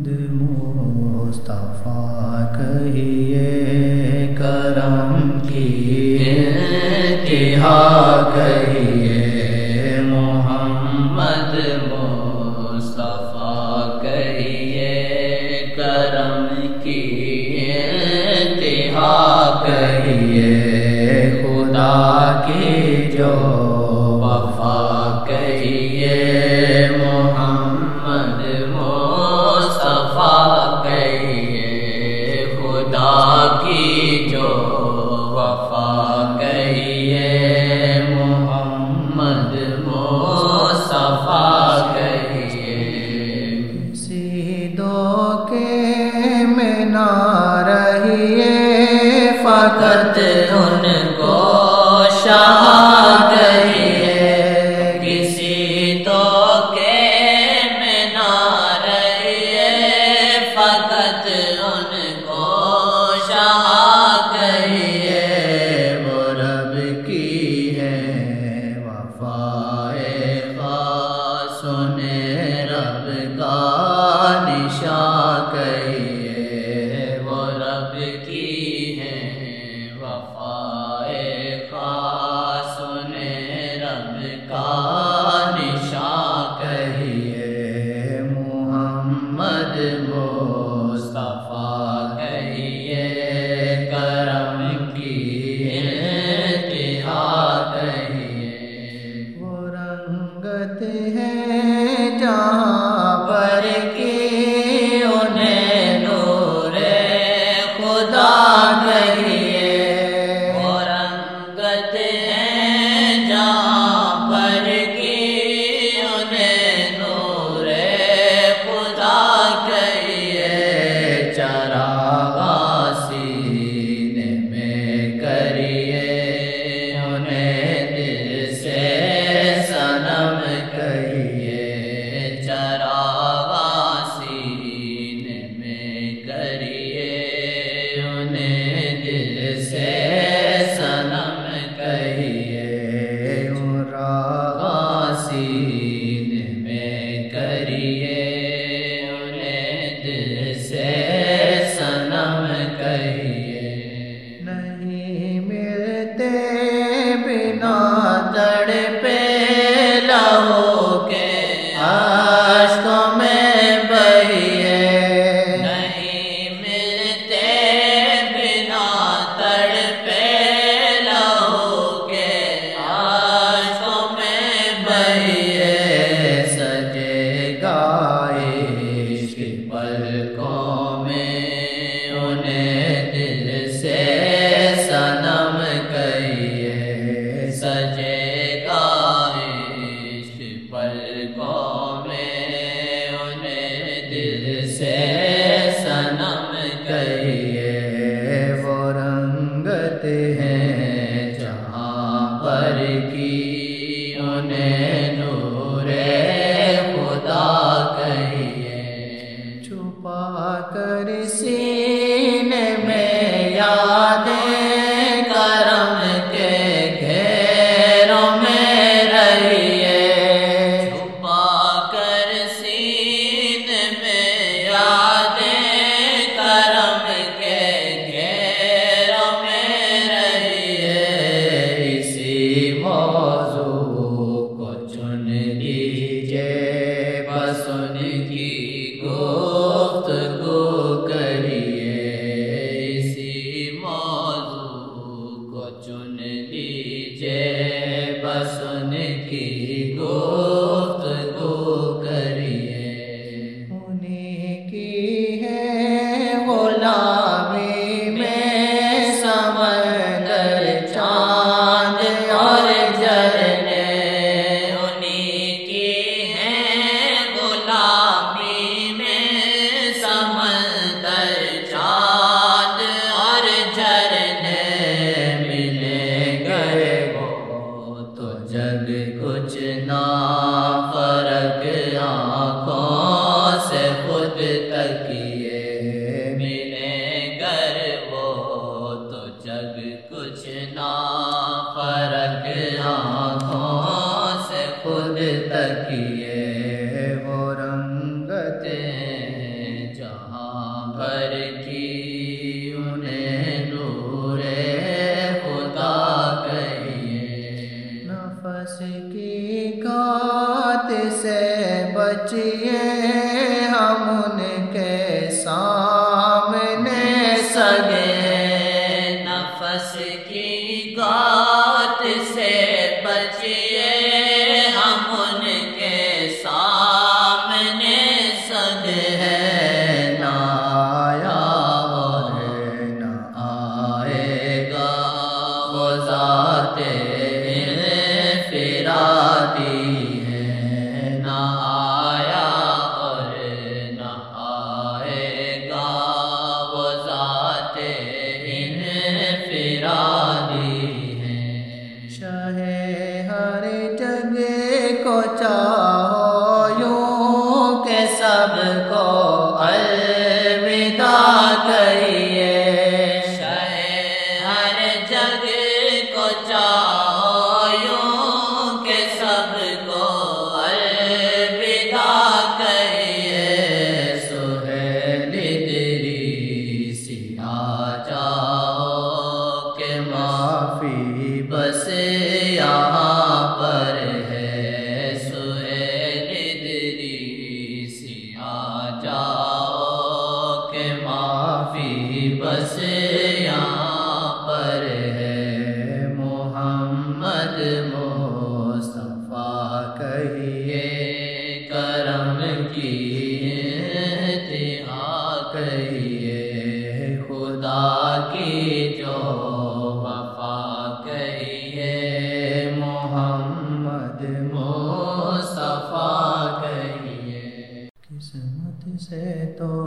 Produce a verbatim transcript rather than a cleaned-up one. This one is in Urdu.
مصطفیٰ کہیے کرم کی انتہا کہیے محمد مصطفیٰ کہیے کرم کی انتہا کہیے خدا کی جو وفا کہیے محمد مصطفیٰ کہیے خدا کی جو وفا کہیے محمد مصطفیٰ کہیے سیدھو کے میں نہ رہیے فقط ان کو شاہ کہیے کسی تو کے میں نہ رہیے فقط ان کو شاہ کہیے وہ رب کی ہے وفائے خاص انہیں رب کا نشاں کہیے وہ رب کی ہے وفائے خاص انہیں رب کا نشاں کہیے محمد مصطفیٰ کہیے کرم کی انتہا کہیے وہ رنگت ہے جہاں پر کی انہیں نور خدا کہیے وہ رنگت ہے جہاں پر کی انہیں نور خدا کہیے چراغ سینے میں کریے انہیں دل سے صنم کہیے چراغ سینے میں کریے انہیں دل سے صنم کہیے راغ سینے میں کریے انہیں دل سے صنم کہیے نہیں ملتے بنا تڑپے لہو کے اشکوں میں بہیے نہیں ملتے بنا تڑپے لہو کے اشکوں میں بہیے سجے گا عشق پلکوں میں انہیں دل سے صنم کہیے سجے گا عشق پلکوں میں انہیں دل سے صنم کہیے وہ رنگت ہے جہاں پر کی انہیں نور خدا کہیے چھپا کر سینے میں یادیں کرم کے گھیروں میں رہیے چھپا کر سینے میں یادیں کرم کے گھیروں میں رہیے اسی موضوع کو چن لیجیے بس ان کی گفتگو کریے اسی موضوع کو چن لیجیے بس ان کی گفتگو کریے انہیں کی ہے غلامی میں سمندر چاند اور جھرنے انہیں کی ہے غلامی میں سمندر چاند اور جھرنے ملیں گئے وہ تو جگ کچھ نہ فرق آنکھوں سے خود تکیے ملیں گر وہ تو جگ کچھ نہ فرق آنکھوں سے خود تکیے وہ رنگتیں بس یہاں پر ہے محمد مصطفیٰ کہیے کرم کی انتہا کہیے خدا کی جو